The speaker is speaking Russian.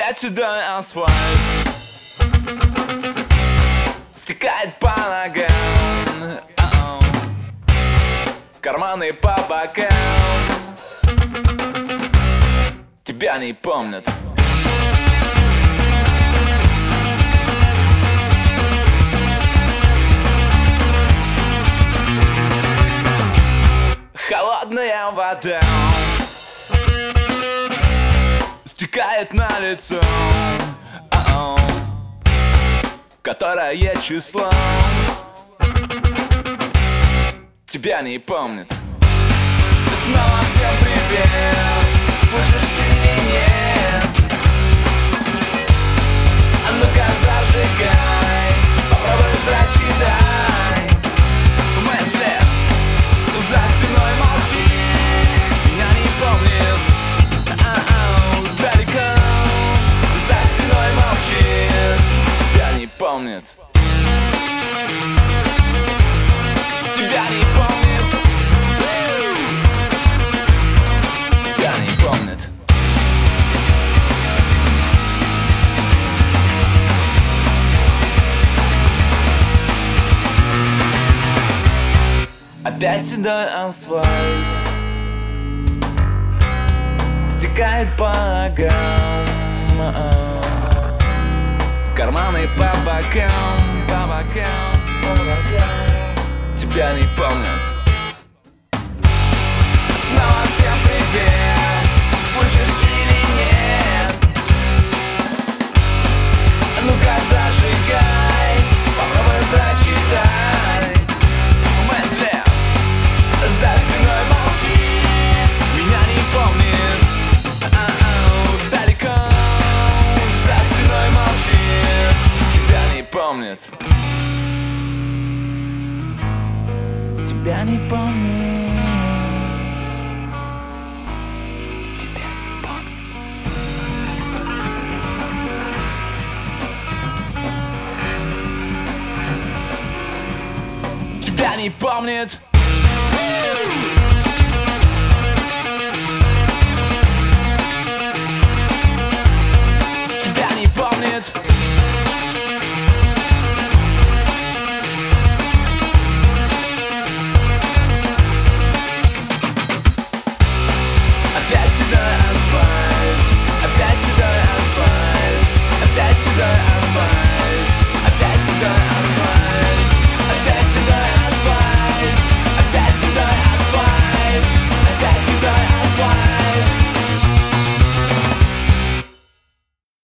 Опять седой асфальт стекает по ногам, карманы по бокам тебя не помнят. Холодная вода стекает на лицо, которое число тебя не помнит. Снова всем привет, слышишь или нет? А ну-ка зажигай, попробуй прочитай мысли. За стеной молчит, меня не помнит. Далеко за стеной молчит, тебя не помнит. Тебя не помнит. Тебя не помнит. Опять седой асфальт стекает по ногам, карманы по бокам, тебя не помнят. Снова всем привет, слышишь или нет? Ну-ка зажигай, попробуй прочитай мысли. За стеной молчит, меня не помнит. Далеко за стеной молчит, тебя не помнит. Тебя не помнит. Тебя не помнит. Тебя не помнит.